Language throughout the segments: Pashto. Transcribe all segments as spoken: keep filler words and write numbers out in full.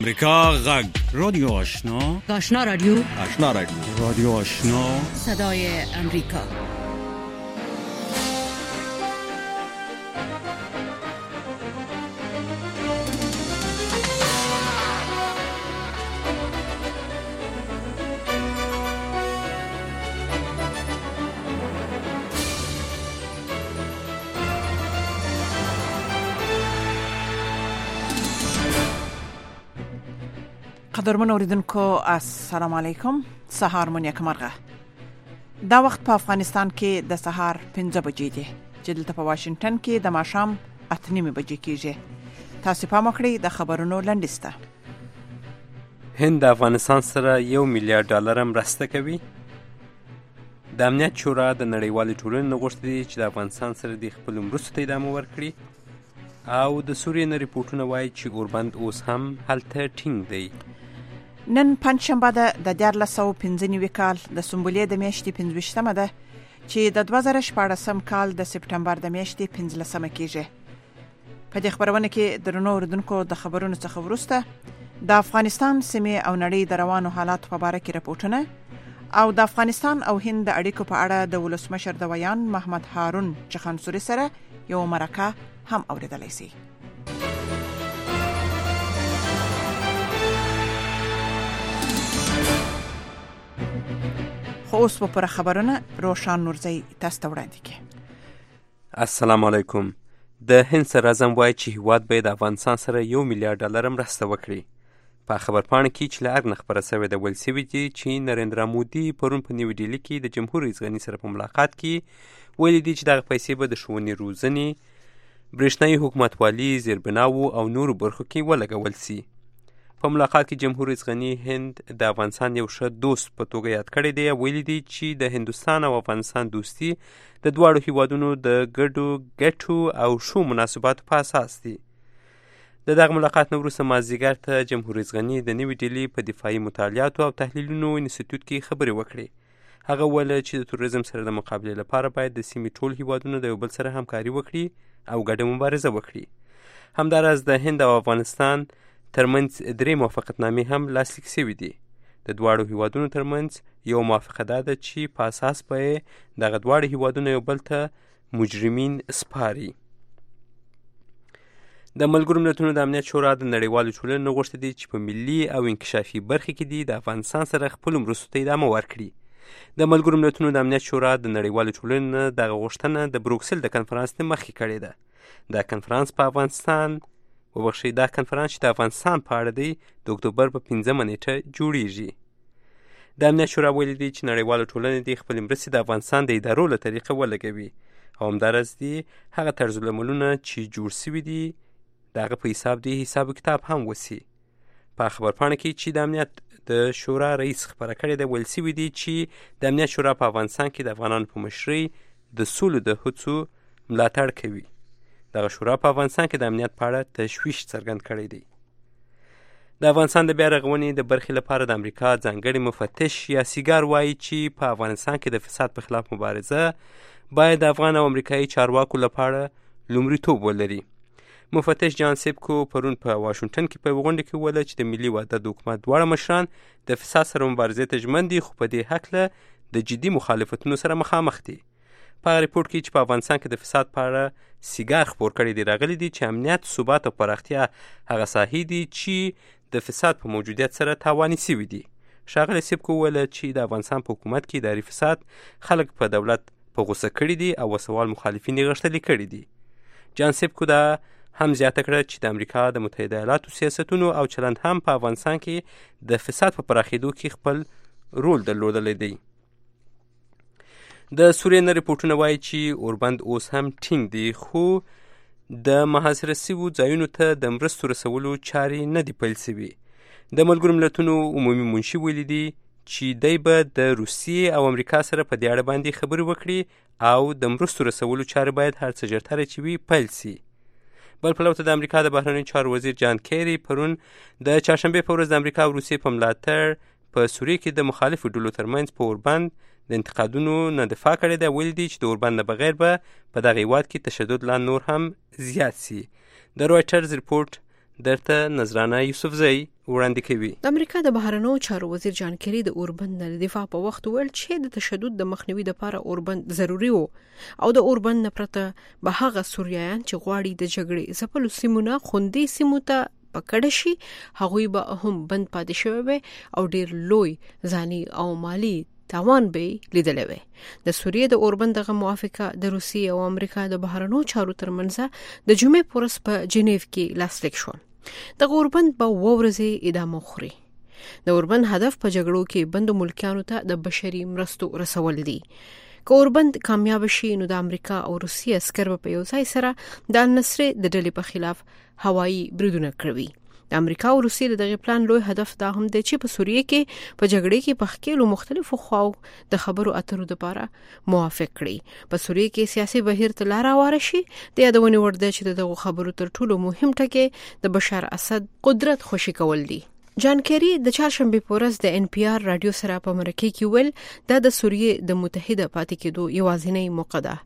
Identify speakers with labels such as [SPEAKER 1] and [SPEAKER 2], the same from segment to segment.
[SPEAKER 1] امریکا غږ رادیو آشنا
[SPEAKER 2] آشنا رادیو
[SPEAKER 1] آشنا رادیو رادیو آشنا
[SPEAKER 2] صدای امریکا.
[SPEAKER 3] قدرمن اوریدونکو السلام علیکم. سهار مون یک مرغه. دا وخت په افغانستان کې د سهار پنځه بجې دي چې دلته په واشنگټن کې د ماښام اته نیمې بجې کېږي. تاسو پام وکړئ د خبرونو لنډیسته.
[SPEAKER 4] هند د افغانستان سره یو میلیارډ ډالر مرسته کوي. د امنیت شورا د نړیوالې ټولنې نه غوښتي دي چې د افغانستان سره د خپلو مرستو ته ادامه ورکړي، او د سوریې نه ریپورټونه وایي چې اوربند اوس هم هلته ټینګ دی.
[SPEAKER 3] نن پنجشنبه ده د دیارلس سوه پنځه نوي کال د سنبلې د میاشتې پنځویشتمه ده چې د دوه زره شپاړسم کال د سپټمبر د میاشتې پنځلسمه کېږي. په دې خبرونه کې درنو اوریدونکو د خبرونو څخه وروسته د افغانستان سیمې او نړۍ د روانو حالاتو په باره کې راپورټونه او د افغانستان او هند د اړیکو په اړه د ولسمشر د ویان محمد هارون چخانسوري سره یو مرکه هم اوریدلای شي. خو اوس په پر خبرونه روشان نورزی تاسو ته وړاندې کړي.
[SPEAKER 4] السلام علیکم. د هند صدر اعظم وایي چې هیواد به د افغانستان سره یو میلیارډ ډالر مرسته وکړي. په خبرپاڼه کې چې له ارګ نه خپره شوې ده ویل شوي دي چې نریندرا مودي پرون په نیو ډیلي کې د جمهور رئیس غني سره په ملاقات کې ویلي دي چې دغه پیسې به د ښوونې روزنې، برېښنایي حکومتوالي، زیربناوو او نورو برخو کې ولګول شي. په ملاقات کې جمهور رئیس غني هند د افغانستان یو ښه دوست په توګه یاد کړی دی. ویلي دي چې د هندوستان او افغانستان دوستي د دواړو هیوادونو د ګډو ګټو او ښو مناسباتو په اساس دي. د دغه ملاقات نه وروسته مازدیګر ته جمهور رئیس غني د نوي ډیلي په دفاعي مطالعاتو او تحلیلونو انسټیټیوټ کې خبرې وکړې. هغه وویل چې د تروریزم سره د مقابلې لپاره باید د سیمې ټول هیوادونه د یو بل سره همکاري وکړي او ګډه مبارزه وکړي. همداراز د هند او افغانستان ترمنځ درې موافقتنامې هم لاسلیک شوي دي. د دواړو هیوادونو ترمنځ یو موافقه دا ده چې په اساس به یې دغه دواړه هیوادونه یو بل ته مجرمین سپاري. د ملګرو ملتونو د امنیت شورا د نړیوالو ټولنې نه غوښتي دي چې په ملي او انکشافي برخې کې دي د افغانستان سره خپلو مرستو ته ادامه ورکړي. د ملګرو ملتونو د امنیت شورا د نړیوالو ټولنې نه دغه غوښتنه د بروکسل د کنفرانس نه مخکې کړې ده. دا کنفرانس په افغانستان وبخښئ دا کنفرانس چې د افغانستان په اړه دی د اکتوبر په پنځمه نیټه جوړیږي. د امنیت شورا ویلي دی چې نړیواله ټولنه دې خپلې مرستې د افغانستان د ادارو له طریقه ولګوي او همداراز دي هغه طرزالعملونه چې جوړ شوي دي د هغه په حساب دی حساب کتاب هم وسي. په خبرپاڼه کې چې د امنیت د شورا رئیس خبره کړې ده ویل شوي دي چې د امنیت شورا په افغانستان کې د افغانانو په مشرۍ د سولو د هڅو ملاتړ کوي. دغه شورا په افغانستان کې د امنیت په اړه تشویش څرګند کړی دی. د افغانستان د بیا رغونې د برخې لپاره د امریکا ځانګړي مفتش یا سیګار وایي چې په افغانستان کې د فساد په خلاف مبارزه باید د افغان او امریکایي چارواکو لپاره لومړیتوب ولري. مفتش جان سیبکو پرون په واشنګټن کې په یوه غونډه کې وویل چې د ملي وحدت حکومت دواړه مشران د فساد سره مبارزې ته ژمن دي، خو په دې هکله د جدي مخالفتونو سره مخامخ دي. په هغه ریپورټ کې چې په افغانستان کې د فساد په اړه سیګار خپور کړی دی راغلی دي چې امنیت، ثبات او پراختیا هغه ساحې دي چې د فساد په موجودیت سره تاواني شوي دي. ښاغلی سیبکو وویل چې د افغانستان په حکومت کې اداري فساد خلک په دولت په غوسه کړي دي او وسوال مخالفین یې غښتلي کړي دي. جان سیبکو دا هم زیاته کړه چې د امریکا د متحده ایالاتو سیاستونو او چلند هم په افغانستان کې د فساد په پراخېدو کې خپل رول درلودلی دی. د سوریې نه ریپورټونه وایي چې اوربند اوس هم ټینګ دی، خو د محاصره شویو ځایونو ته د مرستو رسولو چارې نه دي پیل شوي. د ملګرو ملتونو عمومي منشي ویلي دي چې دی به د روسیې او امریکا سره په دې اړه باندې خبرې وکړي او د مرستو رسولو چارې باید هر څه ژرتره چې وي پیل شي. بل پلو ته د امریکا د بهرنیو چارو وزیر جان کیری پرون د چهارشنبې په ورځ د امریکا او روسیې په ملاتړ په سوریې کې د مخالفو ډلو ترمنځ په اوربند د انتقادونو نه دفاع کړې ده. ویل دي چې د اوربند نه بغیر به په دغه هیواد کې تشدد لا نور هم زیات شي. د رویټرز ریپورټ درته نذرانه یوسفزی وړاندې کوي.
[SPEAKER 5] د امریکا د بهرنیو چارو وزیر جان کری د اوربند د دفاع په وخت ویل چې د تشدد د مخنیوي لپاره اوربند ضروری وو او د اوربند نه پرته به هغه سوریایان چې غواړي د جګړې ځپلو سیمونه خوندي سیمو ته پکړه شي هغوی به هم بند پاتې شوی وي او ډیر لوی ځاني او مالی تاوان به لیدلی وي. د سوریې د اوربند دغه موافقه د روسیې او امریکا د بهرنیو چارو ترمنځ د جمعې په ورځ په جنیو کې لاسلیک شول. دغه اوربند به اووه ورځې ادامه وخوري. د اوربند هدف په جګړو کې بندو ملکیانو ته د بشري مرستو رسول دي. که اوربند کامیاب شي نو د امریکا او روسیې عسکر په یو ځای سره د النصر د ډلې په خلاف هوایي بریدونه کوي. د امریکا او روسیې دغه پلان لوی هدف دا هم دی چې په سوریې کې په جګړې کې په خکېلو مختلفو خواو د خبرو اترو لپاره موافق کړي. په سوریې کې سیاسي بهیر ته لار هواره شي. د یادونې وړ دی چې دغه خبرو تر ټولو مهم ټکی د بشار اسد قدرت خوشي کول دي. جان کری د چهارشنبه په ورځ د ان پی آر رادیو سره په مرکه کې ویل دا د سوریې د متحده پاتې کېدو یوازینی موقع ده.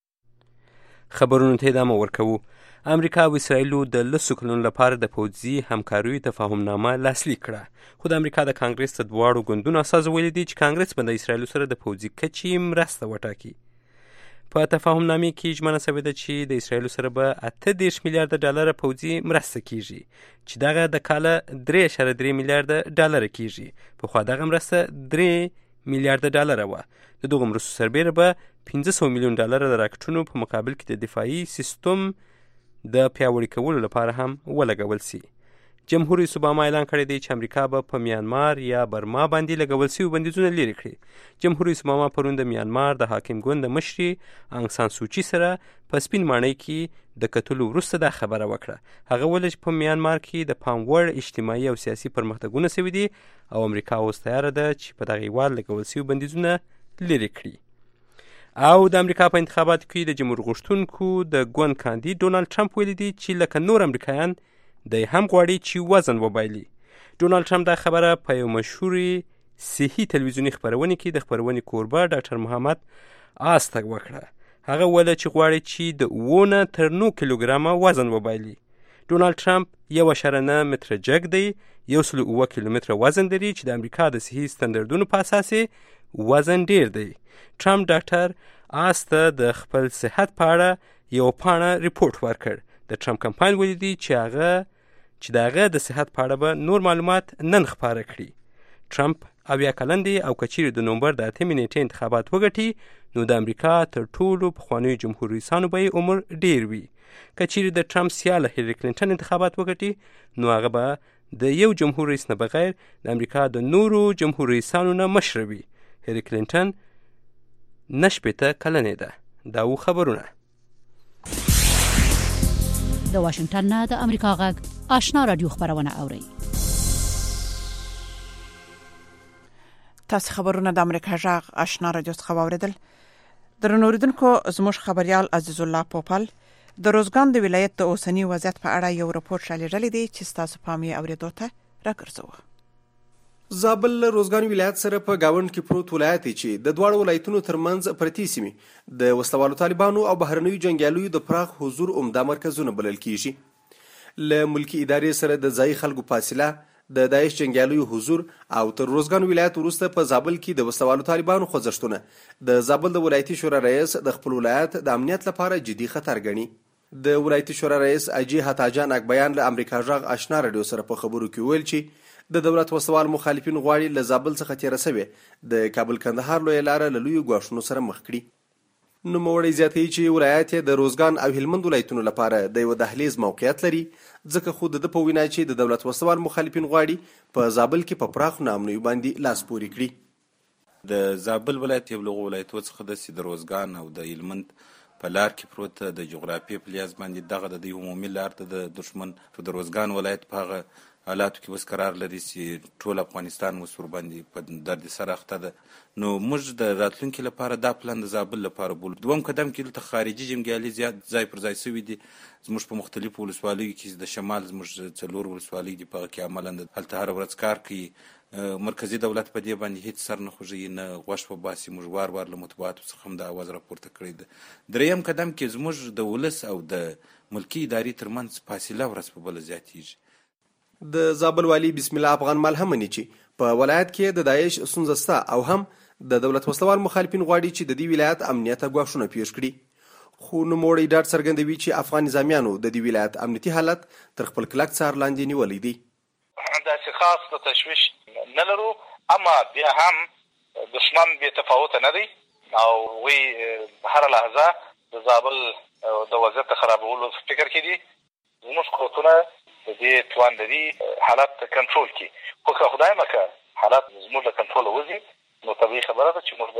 [SPEAKER 4] خبرونو ته ادامه ورکوو. امریکا او اسرائیل د لسو کلونو لپاره د پوځي همکاریو تفاهمنامه لاسلیک کړه، خو د امریکا د کانګرس د دواړو ګوندونو اساس ویلي دي چې کانګرس به د اسرائیل سره د پوځي کچې مرسته وټاکي. په تفاهمنامې کې ژمنه شوې ده چې د اسرائیل سره به اته دېرش میلیارډ ډالر پوځي مرسته کیږي چې دغه د کاله درې اعشاریه درې میلیارډ ډالر کیږي. پخوا دغه مرسته درې میلیارډ ډالر وه. د دغو مرستو سربیره به پنځه سوه میلیون ډالر د راکټونو په مقابل کې د دفاعي سیستم د پیاوړي کولو لپاره هم ولګول سي. جمهور رئیس اوباما اعلان کړی دی چې امریکا به په میانمار یا برما باندې لګول سوي بندیزونه لرې کړي. جمهور رئیس اوباما پرون د میانمار د حاکم ګوند د مشري انګ سان سوچي سره په سپین ماڼۍ کې د کتلو وروسته دا خبره وکړه. هغه ویل چې په میانمار کې د پام وړ اجتماعي او سیاسي پرمختګونه سوي دي او امریکا اوس تیاره ده چې په دغه هېواد لګول سوي بندیزونه لرې کړي. او د امریکا په انتخاباتو کې د جمهور غوښتونکو د ګوند کاندید ډونالد ټرمپ ویلي دي چې لکه نور امریکایان دی هم غواړي چې وزن وبایلي. ډونالد ټرمپ دا خبره په یو مشهوري صحي تلویزیوني خپرونې کې د خپرونې کوربه ډاکټر محمد آسته وکړه. هغه ویل چې غواړي چې د اووه نه تر نهه کیلوګرامه وزن وبایلي. ډونالد ټرمپ یو اعشاریه نه متره جګ دی، یو سل اووه کیلومتره وزن لري چې د امریکا د صحي ستندردونو په اساس وزن ډیر دی. ټرمپ ډاکټر آس ته د خپل صحت په اړه یو پاڼه ریپورت ورکړ. د ټرمپ کمپاین ویلي دي چې هغه چې د هغه د صحت په اړه به نور معلومات نن خپاره کړي. ټرمپ اویا کلن دی او که چیرې د نومبر د اتمې نیټې انتخابات وګټي نو د امریکا تر ټولو پخوانیو جمهور رئیسانو به یې عمر ډیر وي. که چیرې د ټرمپ سیاله هیلري کلینټن انتخابات وګټي نو هغه به د یو جمهور رئیس نه بغیر د امریکا د نورو جمهور رئیسانو نه مشره وي. هیلري کلینټن نه شپېته کلنې ده. دا و خبرونه.
[SPEAKER 2] د واشنگټن نه د امریکا غږ آشنا رادیو خبرونه اوري.
[SPEAKER 3] تاسو خبرونه د امریکا غږ آشنا رادیو څخه واوریدل. درنو اوریدونکو زموږ خبريال عزیز الله پوپل د روزګان د ولایت د اوسنی وضعیت په اړه یو راپور شالیدل دي چې تاسو پامي اوریدو ته راګرځو.
[SPEAKER 6] زابل له روزګان ولایت سره په گاوند کې پروت ولایت چې د دواړو ولایتونو ترمنځ پرتی سیمې د وسلوالو طالبانو او بهرنیو جنگیالیو د پراخ حضور عمده مرکزونه بلل کیږي. له ملکی ادارې سره د ځای خلکو فاصله، د داعش جنگیالیو حضور او تر روزګان ولایت وروسته په زابل کې د وسلوالو طالبانو خوځښتونه د زابل د ولایتي شورا رئیس د خپل ولایت د امنیت لپاره جدي خطر ګڼي. د ولایتي شورا رئیس اجي حتاجان اکبیان له امریکا غږ آشنا رادیو سره په خبرو کې ویل چې د دولت وسوال مخالفین غواړي له زابل څخه تیر شوی د کابل کندهار لوی لار له لوی غواښونو سره مخ کړي. نو موړی زیاتې چې ولایت د روزګان او هلمند ولایتونو لپاره د یو دهلیز موقعیت لري، ځکه خو د په وینا چې د دولت وسوال مخالفین غواړي په زابل کې په پراخ نامنوي باندې لاس پوري کړي.
[SPEAKER 7] د زابل ولایت یو لغو ولایت څخه د سید روزګان او د هلمند په لار کې پروت د جغرافیې په لیاز باندې دغه د عمومي لار ته د دشمن د روزګان ولایت په هغه حالاتو کې اوس قرار لري چې ټول افغانستان اوس ورباندې په درد سره اخته ده. نو موږ د راتلونکي لپاره دا پلان د زابل لپاره بولو. دوم قدم کې دلته خارجي جنګیالي زیات ځای پر ځای سوي دي. زموږ په مختلفو ولسوالیو کې د شمال زموږ څلور ولسوالۍ دي، په هغه کې عملا هلته هره ورځ کار کوي. مرکزي دولت په دې باندې هیڅ سر نه خوږوي، نه غوږ په باسي. موږ وار وار له مطبوعاتو څخه هم د اواز راپورته کړی ده. دریم قدم کې زموږ د ولس او د ملکي ادارې ترمنځ فاصله ورځ په بله زیاتېږي.
[SPEAKER 6] د زابل والی بسم الله افغان مال هم مني چې په ولایت کې د داعش ستونزه شته او هم د دولت وسلوال مخالفین غواړي چې د دې ولایت امنیت ګواښونه پیښ کړي. خو نوموړی ډاډ څرګندوي چې افغان نظامیانو د دې ولایت امنیتي حالت تر خپل کلک څار لاندې نیولی دی.
[SPEAKER 8] داسې خاص د تشویش نه لرو، اما بیا هم دشمن بې تفاوته نه دی او وی هره لحظه د زابل د وضعیت د خرابولو فکر کې دي. زموږ قوتونه د دې توان لري حالت کنټرول کړي، خو که خدای مکړه حالت زموږ له کنټروله وځي نو طبیعي خبره ده چې موږ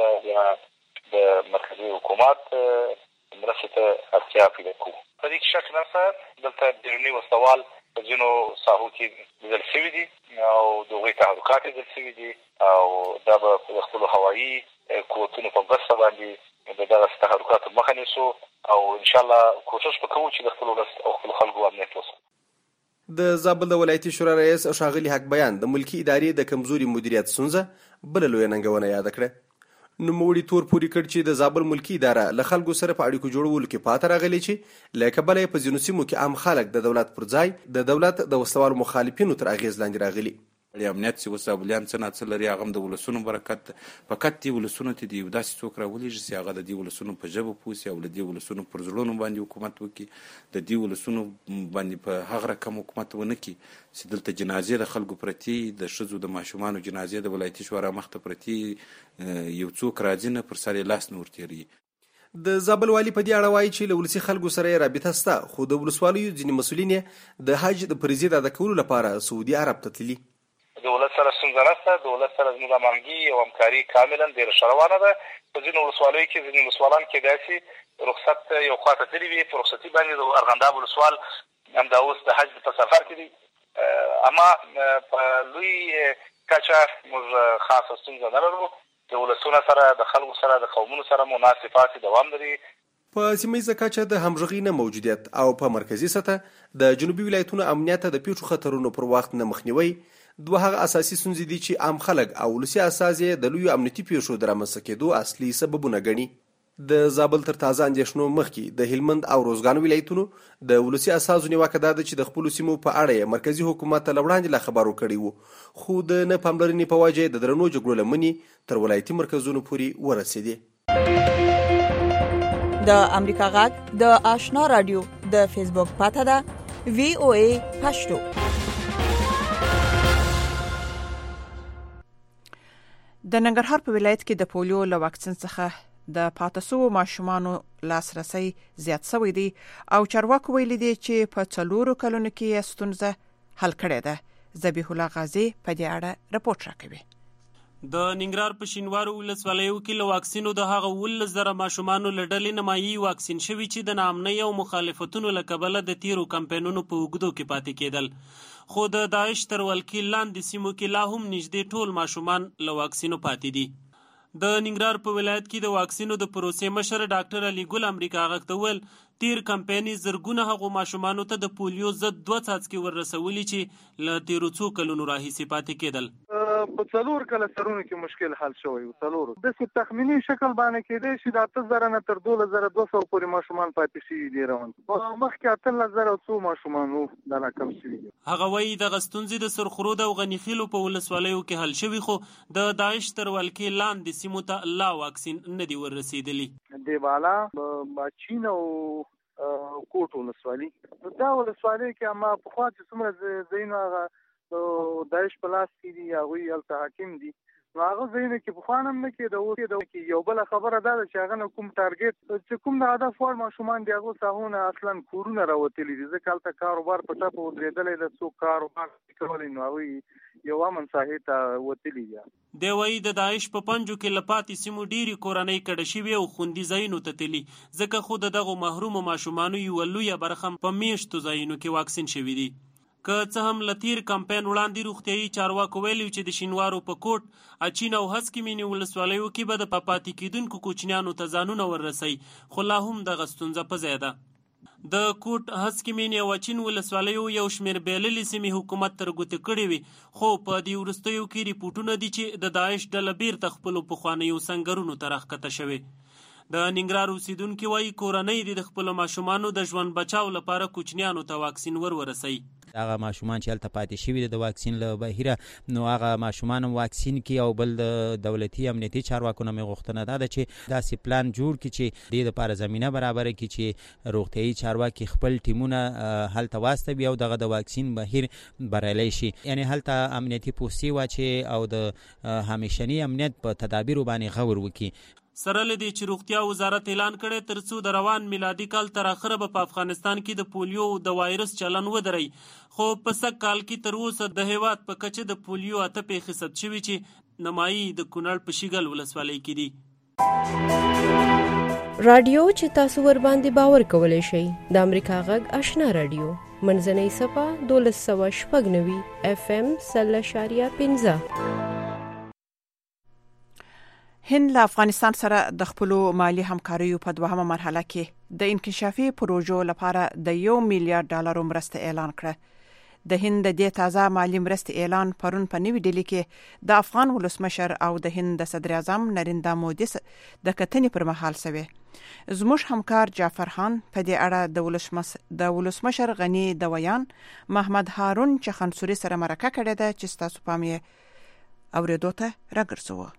[SPEAKER 8] د د مرکزي حکومت مرستې ته اړتیا پیدا کوو. په دې کې شک نشته، دلته بیروني وسلوال په ځینو ساحو کې لیدل شوي دي او د هغوی تحرکات لیدل شوي دي او دا به د خپلو هوایي قوتونو په مرسته باندې د دغسې تحرکاتو مخه نیسو او انشاءالله کوشش به کوو چې د خپلو ولس او خپلو خلکو امنیت وساتو.
[SPEAKER 6] د زابل د ولایتي شورا رئیس ښاغلي حق بیان د ملکي ادارې د کمزوري مدیریت ستونزه بله لویه ننګونه یاده کړه. نوموړي تور پورې کړ چې د زابل ملکي اداره له خلکو سره په اړیکو جوړولو کې پاته راغلې چې له کبله یې په ځینو سیمو کې عام خلک د دولت پر ځای د دولت د وسلوالو مخالفینو تر اغېز لاندې راغلي.
[SPEAKER 7] امنیت چې اوس زابلیان څه نه څه لري هغه هم د ولسونو برکت ده. فقط دې ولسونو ته دې یو داسې څوک راولېږي چې هغه د دې ولسونو په ژبه پوه سي او له دې ولسونو پر زړونو باندې حکومت وکړي، د دې ولسونو باندې په هغه رقم حکومت ونه کړي چې دلته جنازې د خلکو پرتي، د ښځو د ماشومانو جنازې د ولایتي شورا مخته پرتي، یو څوک راځي نه پر سر یې لاس نه ورتېروي.
[SPEAKER 6] د زابل والي په دې اړه وایي چې له ولسي خلکو سره یې رابطه شته، خو د ولسوالیو ځینې مسؤلین یې د حج د فریضې د ادا کولو لپاره سعودي عرب ته تللي.
[SPEAKER 8] د ولس سره ستونزه نشته، د ولس سره زموږ همغږي او همکاري کاملا ډېره ښه روانه ده. په ځینو ولسوالیو کې ځینې ولسوالان کېدای شي رخصت یو خواته تللي وي، په رخصتي باندې د ارغنداب ولسوال همدا اوس د حج په سفر کې دي. اما په لوی کچه موږ خاصه ستونزه نه لرو. د ولسونو سره، د خلکو سره، د قومونو سره مناسبات دوام لري.
[SPEAKER 6] په سیمه کچه د همغږۍ نه موجودیت او په مرکزی سطح د جنوبي ولایتونو امنیت د پیښو خطرونو پر وخت نه مخنیوي دوه هغه اساسي ستونزې دي چې عام خلک او ولسي اساسي د لوی امنیتي پیښو د رامنځته کېدو اصلي سببونه ګڼي. د زابل تر تازه اندېښنو مخکې د هلمند او روزګان ولایتونو د ولسي اساسو نیوکه دا ده چې د خپلو سیمو په اړه مرکزي حکومت ته له وړاندې لا خبر ورکړی و، خو د نه پاملرنې په وجه د درنو جګړو لمنې تر ولایتي مرکزونو پورې ورسېدې.
[SPEAKER 9] د امریکا غږ د آشنا رادیو د فیسبوک پاته ده وی او ای پښتو.
[SPEAKER 3] د ننګرهار په ولایت کې د پولیو له واکسین څخه د پاتسو ماشومانو لاسرسي زیات شوی دی او چارواکو ویلي دي چې په څلورو کلونو کې ستونزه حل کړې ده. ذبیح الله غازی په دې اړه راپورټ راکوي.
[SPEAKER 10] د ننګرهار په شینوارو ولسوالیو کې له واکسینو د هغه ولس زره ماشومانو له ډلې نمایي واکسین شوي چې د ناامنۍ او مخالفتونو له کبله د تیرو کمپینونو په اوږدو کې پاتې کېدل. خو د داعش تر ولکې لاندې سیمو کې لا هم نږدې ټول ماشومان له واکسینو پاتې دي. د ننګرهار په ولایت کې د واکسینو د پروسې مشر ډاکټر علي ګل امریکا غږ ته وویل تیر کمپاین زرګونه هغو ماشومانو ته د پولیو ضد دوه څاڅکي ورسولي چې له تیرو څو کلونو راهیسې پاتې کېدل.
[SPEAKER 11] په څلور کله سرونو کې مشکل حل شوی و. څلور د څه تخمینی شکل باندې کېدای شي د اته زره نه تر دوه زره دوه سوه پورې ماشومان پاتې شي دي روان. په مخکې اتلس زره څو ماشومان وو دا راکم شوي.
[SPEAKER 10] هغه وایي د غستونځي د سرخرود او غنیخیلو په ولسوالیو کې حل شوي خو د داعش تر ولکې لاندې سیمو ته لا واکسین نه دی ورسېدلی.
[SPEAKER 11] دیوالا باچین او کوټ ولسوالي دا ولسوالي کې اما په خوا چې څومره ځایونه هغه داعش په لاس کې دي هغوی هلته حاکم دي نو هغه ځایونه کې پخوا هم نه کېده اوس کېده. یو بله خبره دا ده چې هغه نه کوم ټارګېټ چې کوم د هدف وړ ماشومان دي هغو ساحونه اصلا کورونه راوتلي دي ځکه هلته کاروبار په ټپه ودرېدلی ده څوک کاروبار کولی نو هغوی یو امن ساحې ته وتلي دي.
[SPEAKER 10] دی وایي د داعش په پنجو کې له پاتې سیمو ډېرې کورنۍ کډه شوي او خوندي ځایونو ته تلي ځکه خو د دغو محرومو ماشومانو یوه لویه برخه په میشتو ځایونو کې واکسین شوي دي. که څه هم له تیر کمپاین وړاندې روغتیایي چارواکو ویلي چې د شینوارو په کوټ، اچین او هسکې مینې ولسوالیو کې به د پاتې کېدونکو کوچنیانو ته ځانونه وررسوي، خو لا هم دغه ستونزه په ځای ده. د کوټ، هسکې مینې او اچین ولسوالیو یو شمېر بېللې سیمې حکومت تر ګوتې کړې وي، خو په دې وروستیو کې ریپورټونه دي چې د داعش ډله بیرته خپلو پخوانیو سنګرونو ته راښکته شوې. د ننګرهار اوسیدونکي وایي کورنۍ دې د خپلو ماشومانو د ژوند بچاو لپاره کوچنیانو ته واکسین ور ورسوي.
[SPEAKER 12] هغه ماشومان چې هلته پاتې شوي د واکسین له بهیره، نو هغه ماشومان هم واکسین کړي. او بل د دولتي امنیتي چارواکو نه مې غوښتنه دا ده چې داسې پلان جوړ کړي چې دې دپاره زمینه برابره کړي چې روغتیایي چارواکي خپل ټیمونه هلته واستوي او دغه د واکسین بهیر بریالی شي. یعنې هلته امنیتي پوستې واچي او د همیشني امنیت په تدابیرو باندې غور وکړي.
[SPEAKER 10] سره له دې چې روغتیا وزارت اعلان کړی تر څو د روان میلادي کال تر اخره به په افغانستان کې د پولیو د وایرس چلن ودرئ، خو په سږ کال کې تر اوسه د هیواد په کچه د پولیو اته پیښې ثبت شوي چې نمایي د کونړ په شیګل ولسوالۍ کې دي.
[SPEAKER 5] رادیو چې تاسو ور باندې باور کولی شئ د امریکا غږ آشنا رادیو منځنۍ صفحه دولس سوه شپږ نوي اف ام سل اشاریه پنځه.
[SPEAKER 3] هند له افغانستان سره د خپلو مالی همکاریو په دوهمه مرحله کې د انکشافي پروژو لپاره د یو میلیارډ ډالرو مرسته اعلان کړه. د هند د دې تازه مالی مرستې اعلان پرون په نوي ډیلي کې د افغان ولسمشر او د هند د صدر اعظم نریندرا مودي د کتنې پر مهال شوی. زموږ همکار جعفر خان په دې اړه د ولسمشر د ولسمشر غنی دویان محمد هارون چخنسوري سره مرکه کړې ده چې تاسو پام یې اوریدو ته راګرځوو.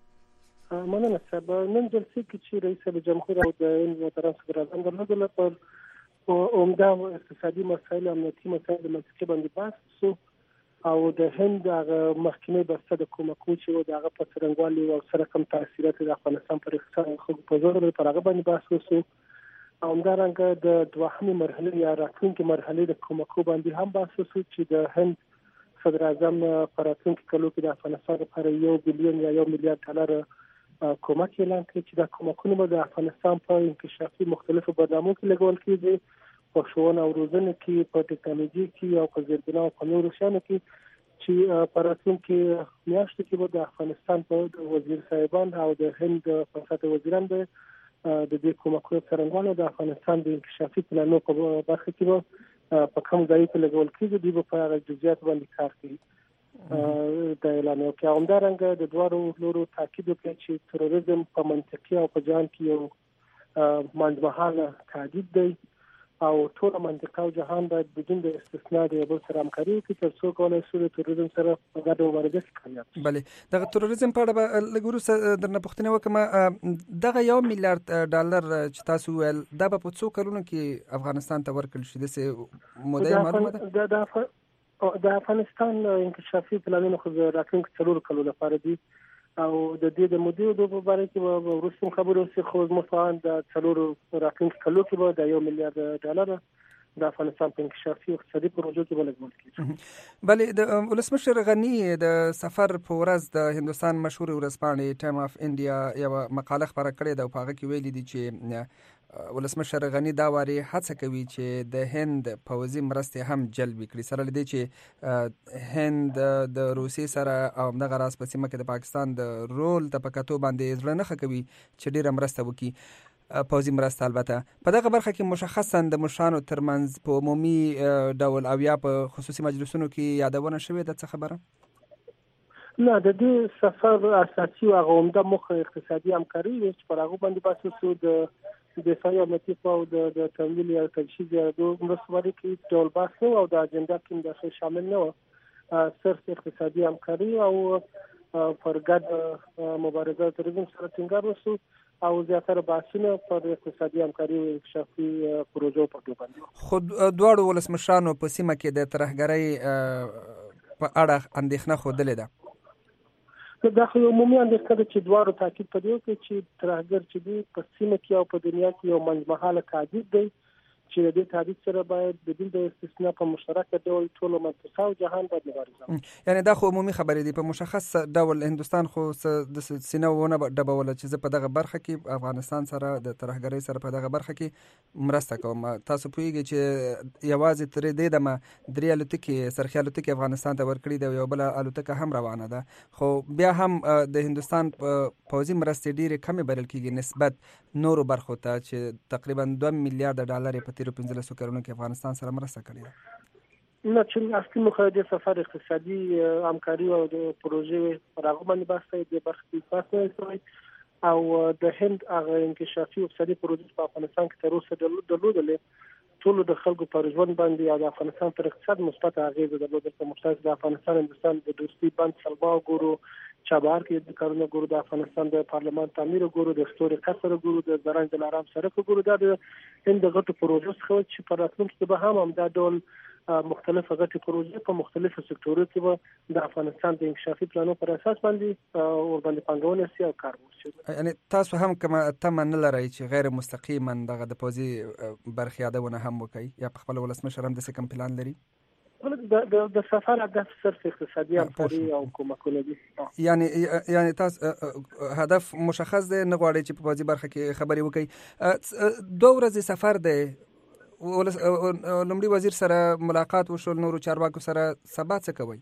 [SPEAKER 13] مننه صاحب. نن جلسې کې چې رئیس جمهور او د محترم صدر اعظم درلودل په عمده اقتصادي مسایل او امنیتي مسایل د منطقې باندې بحث شو او د هند هغه مخکینی بسته د کومکو چې د هغه په څرنګوالي او سره کوم تاثیرات د افغانستان پر اقتصاد خو په زور لري پر هغه باندې بحث وشو. او همدارنګه د دوهمې مرحلې یا راتلونکې مرحلې د کومکو باندې هم بحث وشو چې د هند صدر اعظم په راتلونکي کلو کې د افغانستان لپاره یو بلیون یا یو میلیارډ ډالر کومک اعلان کړي چې دا کومکونه به د افغانستان په انکشافي مختلفو برنامو کې لګول کېږي، په ښوونه او روزنه کې، په ټکنالوژي کې او په زیربنا او په نورو شیانو کې چې په راتلونکي میاشتو کې به د افغانستان په وزیر صاحبان او د هند په سطحه وزیران به د دې کومکونو څرنګوالي د افغانستان د انکشافي پلانونو په برخه کې به په کوم ځای کې لګول کېږي، دوی به په هغه جزئیات باندې کار کوي. د اعلان او کې همدارنګه د دوارو لورو تاکید وکړي چې تروریزم په منطقي او په جهان کې یو منځمهاله تهدید دی او ټول منطقه او جهان باید بدون د استثناء د یو بل سره همکاري وکړي تر څو کولی شو د تروریزم سره په ګډه مبارزه کې کامیاب شي.
[SPEAKER 14] بلې دغه تروریزم په اړه به لږ وروسته درنه پوښتنه وکړم. دغه یو میلیارډ ډالر چې تاسو ویل دا به په څو کلونو کې افغانستان ته ورکړل شي؟ داسې موده معلومه
[SPEAKER 13] ده؟ د افغانستان انکشافي پلانونه خو راتلونکي څلور کلو لپاره دي او د دې د مودې په اړه کې به وروسته خبرې وشي، خو مثلا د څلور راتلونکي کلو کې به د یو میلیارډ ډالر د افغانستان په انکشافي اقتصادي پروژو کې به لګول کېږي.
[SPEAKER 14] بلې د ولسمشر غني د سفر په ورځ د هندوستان مشهور ورځپاڼې ټایم اف انډیا یوه مقاله خپره کړې ده او په هغه کې ویلي دي چې ولسمشر غني دا واري هڅه کوي چې د هند پوځي مرستې هم جلب کړي، سره له دې چې هند د روسیې سره او دغه راز په سیمه کې د پاکستان د رول ته په کتو باندې زړه نه ښه کوي چې ډیره مرسته وکړي، پوځي مرسته. البته په دغه برخه کې مشخصا د مشرانو ترمنځ په عمومي ډول او یا په خصوصي مجلسونو کې یادونه شوې ده څه خبره؟
[SPEAKER 13] نه، د دې سفر اساسي او عمده موخه اقتصادي همکاري وي چې پر هغه باندې بحث وشو. د دفاعي امنیتي او د تمویل یا تجهیز یا د مرستې کې ډول بحث نه او د اجنډا کې دا شامل نه و، صرف اقتصادي همکاري او پر ګډ مبارزه تروریزم سره ټینګار وشو او زیاتره بحثونه پر اقتصادي همکاري او انکشافي پروژو په اړه باندې.
[SPEAKER 14] خو دواړو ولسمشرانو په سیمه کې د ترهګرۍ په اړه اندېښنه ښودلې ده.
[SPEAKER 13] دا خو عمومي اندېښنه ده چې دواړو تاکید په دې وکړي چې ترهګر چې دی په سیمه کې او په دنیا کې یو منځمهاله تهدید دی چې د دې تهدید سره باید د دې د استثناء په مشترک ډول ټول منطقه او جهان باید مبارزه
[SPEAKER 14] یعنی دا خو عمومي خبرې دي. په مشخص ډول هندستان خو د سینه ونه ډبوله چې زه په دغه برخه کې افغانستان سره د ترهګرۍ سره په دغه برخه کې مرسته کوم. تاسو پوهیږئ چې یوازې ترې دې دمه درې الوتکې سرخي الوتکې افغانستان ته ورکړي دي، یو بل الوتکه هم روانه ده، خو بیا هم د هندستان پوځي مرستې ډېرې کمې بلل کېږي نسبت نورو برخو ته چې تقریبا دوه میلیارډ ډالر په تیرو پنځلسو کلونو کې افغانستان سره مرسته کړې ده.
[SPEAKER 13] نه چې اصلي موخه د سفر اقتصادي همکاري او د پروژې پر هغه باندې بحث دی، د برخې بحث کوي او د هند هغه انکشافي اقتصادي پروژې په افغانستان کې تر اوسه درلودلې ټول د خلکو پر ژوند باندې او د افغانستان پر اقتصاد مثبت اغیز درلودل. په مشترک د افغانستان هندستان د دوستي بند سلما ګورو، چابهار کې د کارونه ګورو، د افغانستان د پارلمان تعمیر ګورو، د ستوري قصر ګورو، د زرنج دلارام سړک ګورو. دا د هند د غټو پروژو څخه چې په راتلونکي کې به هم هم دا ډول مختلف غټي پروژې په مختلفو سکتورونو کې به د افغانستان د انکشافي پلانونو پر اساس باندې ور باندې پانګونه سي او کار وشي.
[SPEAKER 14] یعنی تاسو هم کوم تمه نه لرئ چې غیر مستقیما دغه د پوځي برخې یادونه هم وکړي یا په خپل ولسمشر هم د کوم پلان لري؟
[SPEAKER 13] د د سفر هدف صرف اقتصادي همکاري او کومکونه دي.
[SPEAKER 14] یعنی یعنی تاسو هدف مشخص دی، نه غواړئ چې په پوځي برخه کې خبرې وکړي. دوه ورځې سفر دی، لومړي وزیر سره ملاقات وشول، نورو چارواکو سره سبا څه کوي؟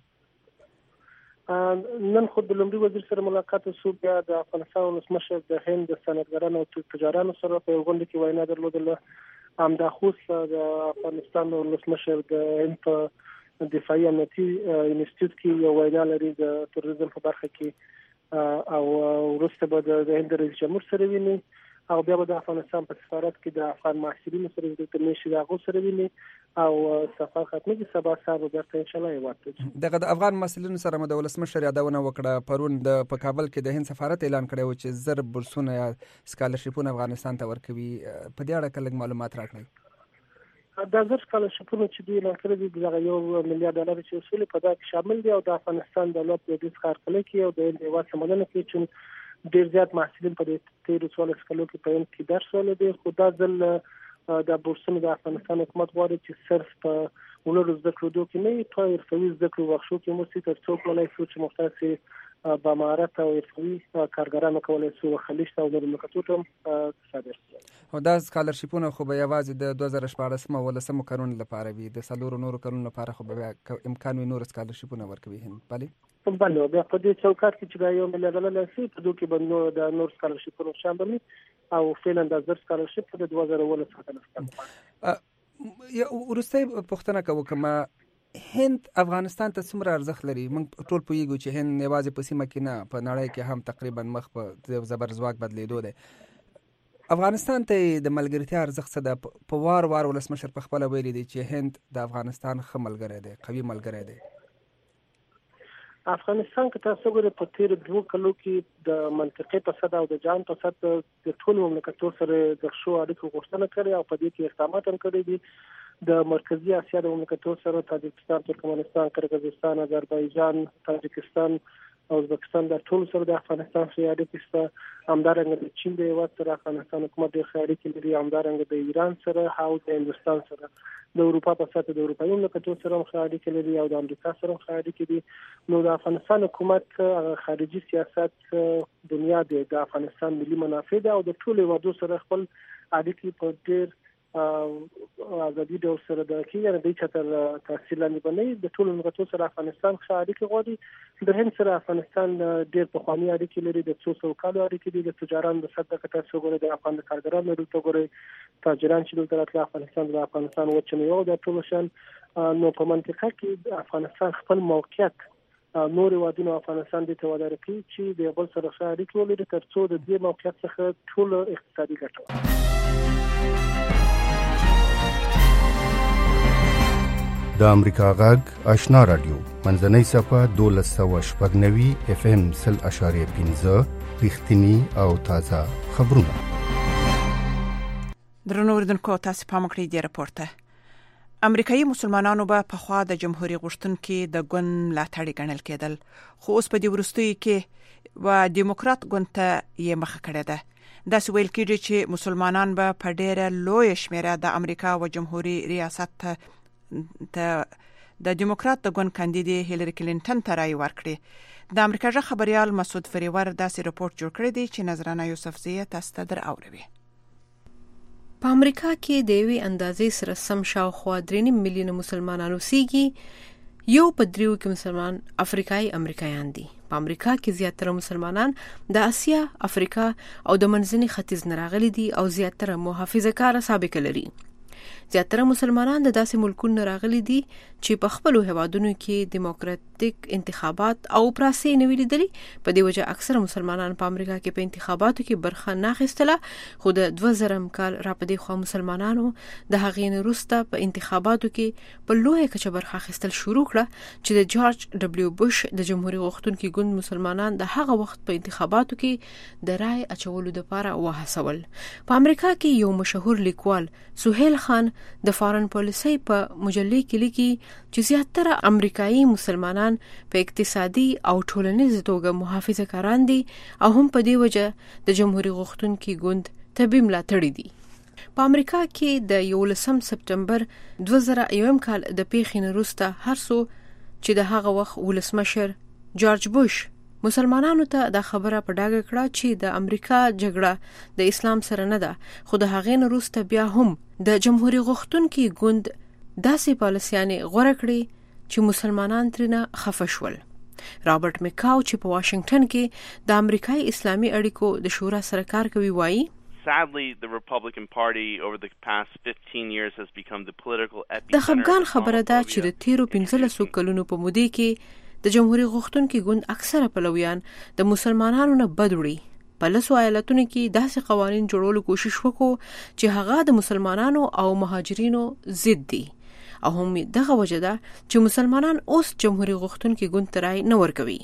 [SPEAKER 13] نن خو د لومړي وزیر سره ملاقات وشو، بیا د افغانستان ولسمشر د هند د صنعتګرانو او تجارانو سره په یو غونډه کې وینا درلودله. همدا خوست د افغانستان ولسمشر د هند په دفاعي امنیتي انسټیټیوټ کې یو وینا لري د تروریزم په برخه کې، او وروسته به د هند رئیس جمهور سره ویني او بیا به د افغانستان په سفارت کې د افغان محصلینو سره د ترمیشي د هغو سره ویني او سفر ختمېږي. سبا سهار به بیرته انشاءالله هېواد ته
[SPEAKER 14] دغه د افغان محصلینو سره مو د ولسمشر یادونه وکړه. پرون د په کابل کې د هند سفارت اعلان کړی و چې زر بورسونه یا سکالرشیپونه افغانستان ته ورکوي. په دې اړه لږ معلومات راکړئ.
[SPEAKER 13] دا زر سکالرشیپونه چې دوی اعلان کړي دي دغه یو میلیارډ ډالر چې اصول په دا کې شامل دي او د افغانستان دولت د دې څخه هرکلی کوي او د هند هېواد سمندنه کوي چې ډیر زیات محصلین په دې تیرو څوارلسو کلو کې په هند کې درس ویلی دي. خو دا ځل د بورسونو د افغانستان حکومت غواړي چې صرف په ولرو زده کړو کې نه په حرفوي زده کړو ورکشوپ کې مو سي تر څو کولای شو چې مختص با مهارت او حرفوي کارګرانو کولای شو خلیج ته او د مملکتونو ته صادر شي.
[SPEAKER 14] او دا سکالرشیپونه خو به یوازې د دوه زره شپاړسم او ولسمو کلونو لپاره وي، د څلورو نورو کلونو لپاره خو به امکان وي نور سکالرشیپونه ورکوي هند. بلې
[SPEAKER 13] بله بیا په دې چوکاټ کې چې دا یو میلیارډ ډالر شي په دوی کې به نور د نور سکالرشیپونه شامل وي او فعلا د زر سکالرشیپ د دوه زره اوولس څخه.
[SPEAKER 14] وروستۍ پوښتنه کوو که هند افغانستان ته څومره ارزښت لري؟ موږ ټول پوهیږو چې هند یوازې په سیمه کې نه په نړۍ کې هم تقریبا مخ په زبر ځواک بدلیدو دی. افغانستان ته د ملګرتیا ارزښت څه ده؟ په وار وار ولسمشر په خپله ویلي دی چې هند د افغانستان ښه ملګری دی، قوي ملګری دی.
[SPEAKER 13] افغانستان کې تاسو ګورئ په تیر دوه کلو کې د منطقې په صد او د جهان په صد د ټول مملکتونو سره د ښو اړیکو غوښتنه کړې او په دې کې اقدامات هم کړي دي. د مرکزی اسیا د مملکتونو سره تاجکستان، ترکمنستان، قرغیزستان، آذربایجان، تاجکستان او ازبکستان د ټول سره د افغانستان سره اړیکې شته. همدارنګه د چین د هېواد سره افغانستان حکومت ډېر ښه اړیکې لري. همدارنګه د ایران سره او د هندوستان سره، د اروپا په سطح د اروپایي مملکتونو سره هم ښه اړیکې لري او د امریکا سره هم ښه اړیکې دي. نو د افغانستان حکومت خارجي سیاست دنیا د افغانستان ملي منافع ده او د ټولو هېوادو سره خپل اړیکې په ډېر ازادي ډول سره د کېږي، د هېچا تر تاثیر لاندې به نه وي. د ټولو ملګرتونو سره افغانستان ښه اړیکې غواړي. د هند سره افغانستان ډېر پخواني اړیکې لري، د څو سوو کالو اړیکې دي. د تجارانو د سطحه که تاسو وګورئ، د افغان د کارګرانو دلته وګورئ، تاجران چې دلته راتلل، افغانستان د افغانستان وچه میوه او دا ټول شیان. نو په منطقه کې افغانستان خپل موقعیت نور هېوادونو افغانستان دې ته وداره کوي چې د یو بل سره ښه اړیکې ولري تر څو د دې موقعیت څخه ټول اقتصادي ګټه.
[SPEAKER 15] د امریکا غږ آشنا رادیو منځنۍ صفحه دولس سوه شپږ نوي اف ام سل اشاریه پنځه رښتیني او تازه خبرونه.
[SPEAKER 3] درنو اوریدونکو، تاسو پام کړئ دې راپور ته. امریکایي مسلمانانو به پخوا د جمهوریت غوښتونکو د ګوند ملاتړي ګڼل کېدل، خو اوس په دې وروستیو کې و دیموکرات ګوند ته یې مخه کړې ده. داسې ویل کېږي چې مسلمانان به په ډېره لویه شمېره د امریکا و جمهوریت ریاست ته د دیموکرات د ګوند کاندیدې هیلری کلینټن ته رای ورکړي. د امریکا ژغ خبريال مسعود فریور داسې رپورټ جوړ کړی دی چې نظرانه یوسفزۍ تاسو ته در اوروي.
[SPEAKER 5] په امریکا کې د یوې اندازې سره سم شاوخوا درې نیم میلیونه مسلمانان اوسېږي. یو په دریو کې مسلمان افریقایي امریکایان دي. په امریکا کې زیاتره مسلمانان د اسیا، افریقا او د منځني ختیځ نه راغلي دي او زیاتره محافظه‌کاره سابقه لري. زیاتره مسلمانان د داسې ملکونو راغلي دي چې په خپلو هیوادونو کې دیموکراتیک انتخابات او پراسې نه ویلي دي. په دې وجه اکثره مسلمانان په امریکا کې په انتخاباتو کې برخه نه اخیستله، خو د دوه زره کال را په دې خوا مسلمانانو د هغې نه وروسته په انتخاباتو کې په لویه کچه برخه اخیستل شروع کړه چې د جورج ډبلیو بوش د جمهوریت غوښتونکي ګوند مسلمانان د هغه وخت په انتخاباتو کې د رای اچولو لپاره وهڅول. په امریکا کې یو مشهور لیکوال سهیل خان د فارن پالیسۍ په مجلې کې لیکي چې زیاتره امریکایي مسلمانان په اقتصادي او ټولنیزه توګه محافظه‌کاران دي او هم په دې وجه د جمهوریت غوښتونکي ګوند طبي ملاتړي دي. په امریکا کې د یولسم سپتمبر دوه زره یو کال د پیښې نه وروسته هر څو چې د هغه وخت ولسمشر جورج بوش مسلمانانو ته دا خبره په ډاګه کړه چې د امریکا جګړه د اسلام سره نه ده، خو د هغې نه وروسته بیا هم د جمهوریت غوښتونکي ګوند داسې پالیسیانې غوره کړې چې مسلمانان ترېنه خفه شول. رابرټ میکاو چې په واشنگټن کې د امریکایي اسلامي اړیکو د شورا سره کار کوي وایي
[SPEAKER 16] Sadly, the Republican Party over the past fifteen years has become the political epicenter.
[SPEAKER 5] د خفګان خبره ده چې د تیرو پنځلسو کلونو په مودې کې د جمهوریت غوښتونکي ګوند اکثره پلویان د مسلمانانو نه بد وړي. په لسو ایالتونو کې داسې قوانین جوړولو کوشش وکړو چې هغه د مسلمانانو او مهاجرینو ضد دي او هم دغه وجه ده چې مسلمانان اوس جمهوریت غوښتونکي ګوند ته رای نه ورکوي.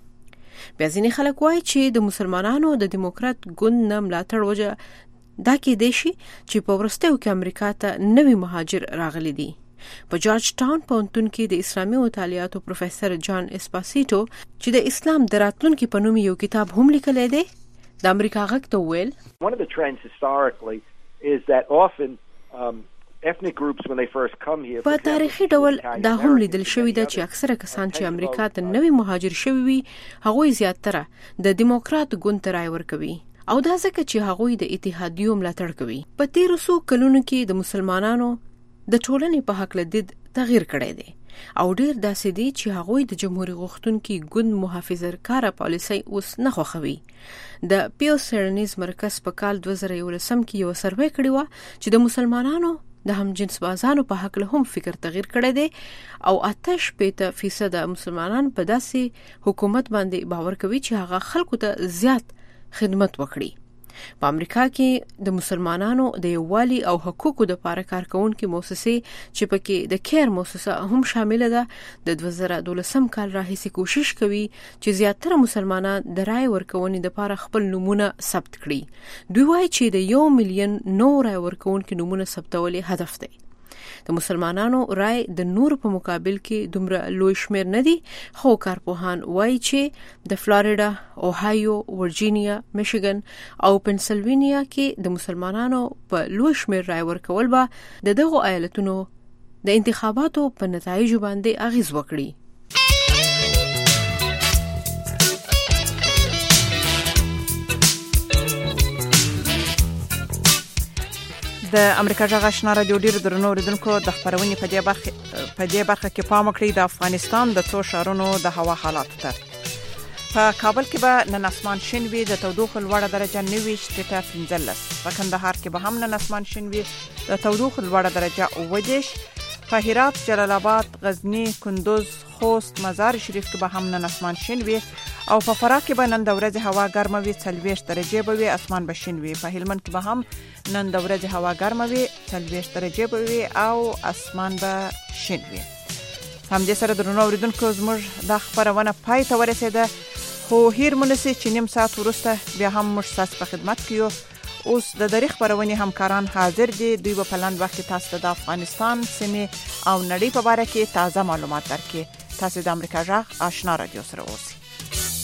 [SPEAKER 5] بیا ځینې خلک وایي چې د مسلمانانو د دیموکرات ګوند نه ملاتړ وجه دا کېدای شي چې په وروستیو کې امریکا ته نوي مهاجر راغلي دي. په جورج ټاون پوهنتون کې د اسلامي مطالعاتو پروفیسور جان اسپاسیټو چې د اسلام د راتلونکي په نوم یو کتاب هم لیکلی دی د امریکا غږ ته وویل
[SPEAKER 17] One of the trends historically is that often um, ethnic groups when they first come here
[SPEAKER 5] په تاریخي ډول دا هم لیدل شوی ده چې اکثره کسان چې امریکا ته نوي مهاجر شوي وي هغوی زیاتره د دیموکرات ګوند ته رای ورکوي او دا ځکه چې هغوی د اتحادیو ملاتړ کوي. په تیرو څو کلونو کې د مسلمانانو د ټولنې په حق لدید تغییر کړی دی او ډیر داسې دي چې هغوی د جمهوریت غوښتونکي ګوند محافظه‌کاره پالیسۍ اوس نه خوښوي. د پیو سیرنیز مرکز په کال دوه زره یولسم کې یو سروې کړی و چې د مسلمانانو د هم جنس بازانو په حق له هم فکر تغییر کړی دی او اته شپېته فیصد مسلمانان په داسې حکومت باندې باور کوي چې هغه خلکو ته زیات خدمت وکړي. په امریکا کې د مسلمانانو د یووالي او حقوقو د لپاره کارکونکو مؤسسې چې پکې د کیر مؤسسه هم شامل ده د دوه زره دولسم کال راهیسې کوشش کوي چې زیاتره مسلمانان د رای ورکونې لپاره خپل نمونه ثبت کړي. دوی وایي چې د یو میلیون نو رای ورکونکو نمونه ثبتول هدف دی. د مسلمانانو رای د نور په مقابل کې دومره لوی شمیر نه دي، خو کارپوهان وایي چې د فلوریدا، اوهایو، ورجینیا، میشیګن او پنسلوینیا کې د مسلمانانو په لوی شمیر رای ورکول به د دغو ایالتونو د انتخاباتو په نتایجو باندې اغیز وکړي.
[SPEAKER 3] د امریکا جغ آشنا رادیو ډیر درنو اوریدونکو د خبرونې په دې برخه په دې برخه کې پام وکړئ د افغانستان د څو شهرونو د هوا حالات ته. په کابل کې به نن اسمان شین وي، د تودوخې لوړه درجه نوي شپېته پنځلس. په کندهار کې به هم نن اسمان شین وي، د تودوخې لوړه درجه اووه دېرش. په هرات، جلال آباد، غزنی، کندوز، خوست، مزار شریف کې به هم نن اسمان شین وي او په فراه کې به نن د ورځې هوا ګرمه وي، څلوېښت درجې به وي، اسمان به شین وي. په هلمند کې به هم نن د ورځې هوا ګرمه وي، څلوېښت درجې به وي او اسمان به شین وي. همدې سره درنو اوریدونکو زموږ دا خبرونه پای ته ورسېده، خو هیر مونسي چې نیم ساعت وروسته بیا هم موږ ستاسو په خدمت کې یو. اوس د دری خبرونې همکاران حاضر دي، دوی په پلان وخت تاسو ته د افغانستان سیمې او نړۍ په اړه کې تازه معلومات درکړي. تاسو د امریکا جغ آشنا رادیو سره اوسئ.